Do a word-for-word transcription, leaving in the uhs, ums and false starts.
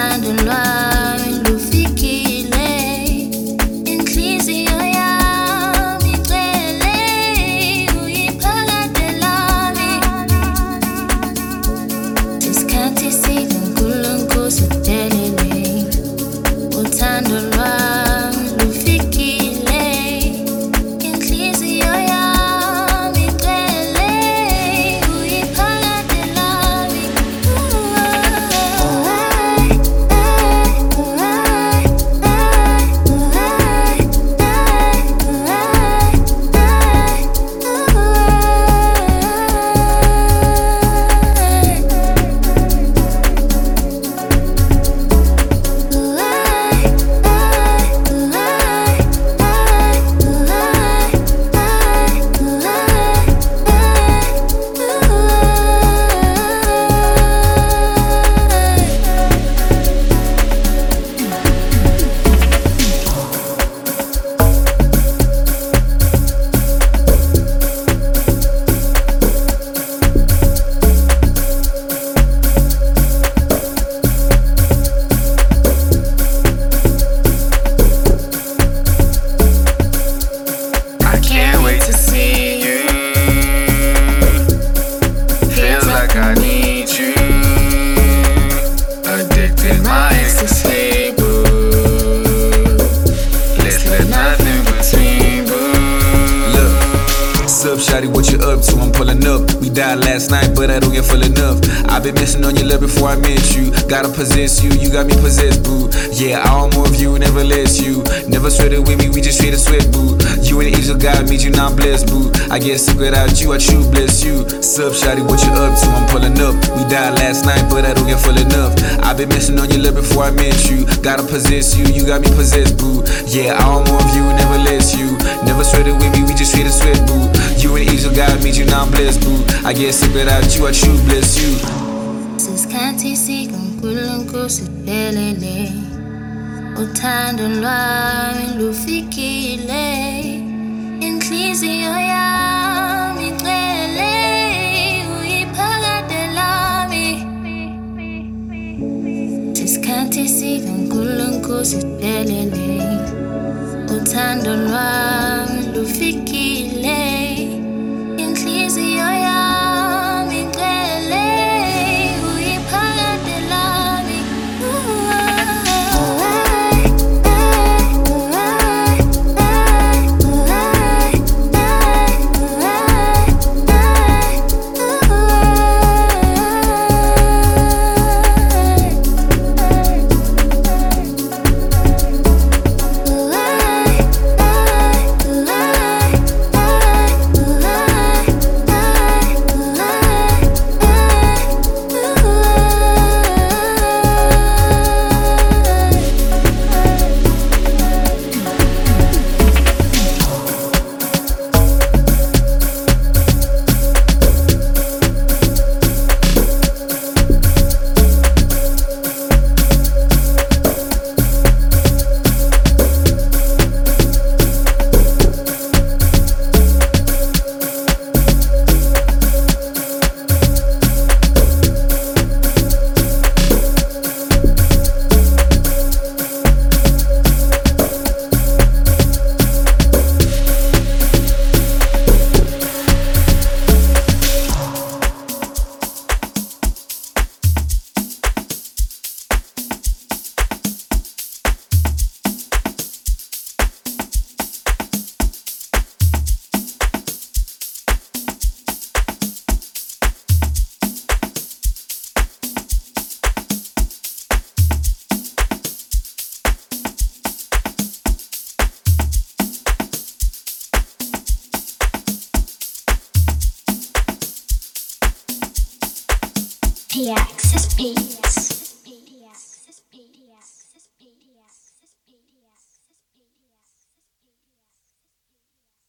uthando lwami lufikile, inhliziyo yami igcwele uyiphakade lami. Isikhathi sikaNkulunkulu siphelele, uthando lwami lufikile, inhliziyo yami igcwele uyiphakade lami. Shawty, what you up to? I'm pulling up. We died last night, but I don't get full enough. I've been missing on your love before I met you. Gotta possess you, you got me possessed, boo. Yeah, I want more of you, never less you. Never sweated with me, we just straight a sweat, boo. You and the angel God meet you, now I'm blessed, boo. I guess sick without you, I true bless you. Sup, shawty, what you up to? I'm pulling up. We died last night, but I don't get full enough. I've been missing on your love before I met you. Gotta possess you, you got me possessed, boo. Yeah, I want more of you, never less you. Never sweated with me, we just straight a sweat, boo. You and the angel God meet you, now I'm blessed, boo. I guess sick without you, I true bless you. Isikhathi sikaNkulunkulu siphelele, uthando lwami lufikile, inhliziyo yami igcwele uyiphakade lami. Isikhathi sikaNkulunkulu siphelele, uthando lwami lufikile, inhliziyo yami igcwele uyiphakade lami. P X S P.